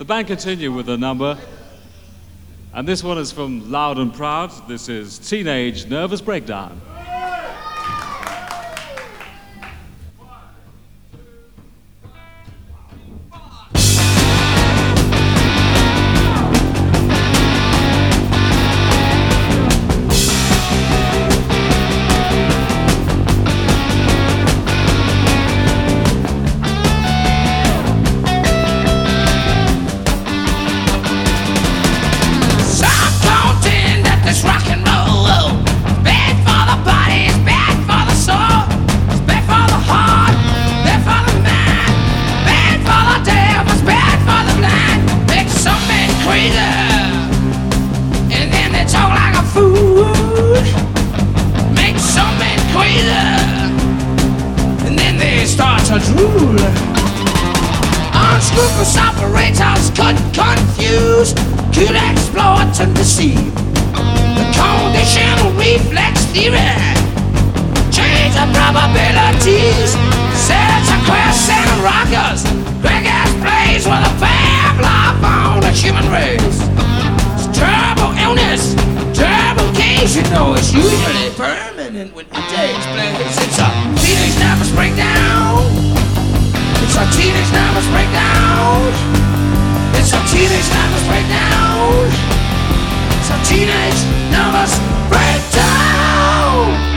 The band continue with a number, and this one is from Loud and Proud. This is Teenage Nervous Breakdown. Drool. Unscrupulous operators could confuse, could exploit and deceive. The conditional reflex theory change the probabilities. Sets a quest and rockers. Greg's plays with a Pavlov on the human race. It's terrible illness, terrible case. You know it's usually permanent when it takes place. It's a teenage nervous breakdown. It's a teenage nervous breakdown. It's a teenage nervous breakdown. It's a teenage nervous breakdown.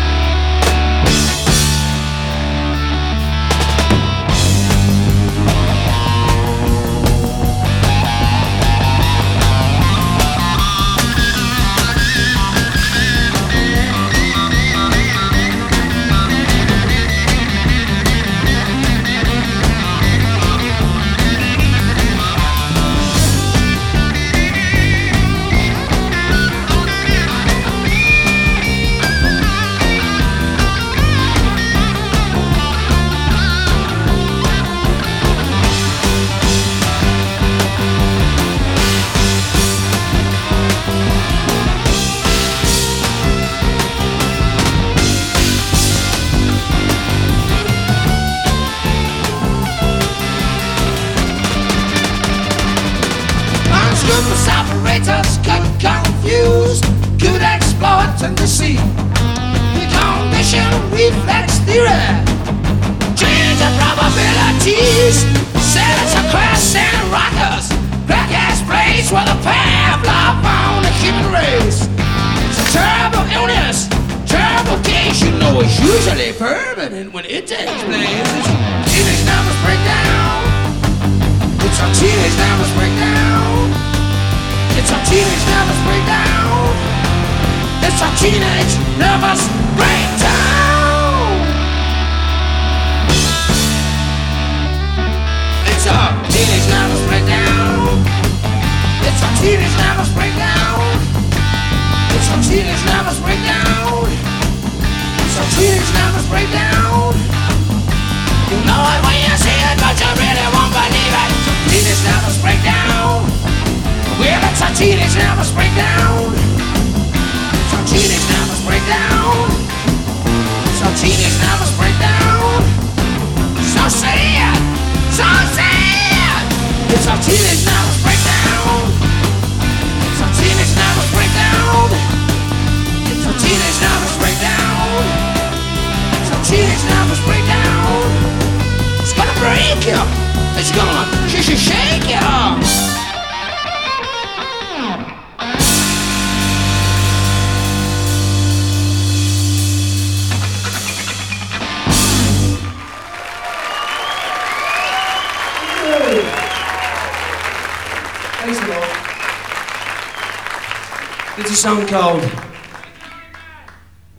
Unscrupulous operators could confuse, could exploit and deceive. The conditional reflex theory change the probabilities. Sets a quest and rockers. Crack ass place with a Pavlov on the human race. It's a terrible illness, terrible case. You know it's usually permanent when it takes place. It's a teenage nervous breakdown. It's a teenage nervous breakdown. It's a teenage nervous breakdown. It's a teenage nervous breakdown. It's a teenage nervous breakdown. It's a teenage nervous breakdown. It's a teenage nervous breakdown. It's a teenage nervous breakdown. You know it when you see it, but you really won't believe it. It's a teenage nervous breakdown. Well, it's a teenage nervous breakdown. It's a teenage nervous breakdown. It's a teenage nervous breakdown. So sad, so sad. It's a teenage nervous breakdown. It's a teenage nervous breakdown. It's a teenage nervous breakdown. It's a teenage nervous breakdown. It's gonna break you. It's gonna shake you. Thanks a lot. It's a song called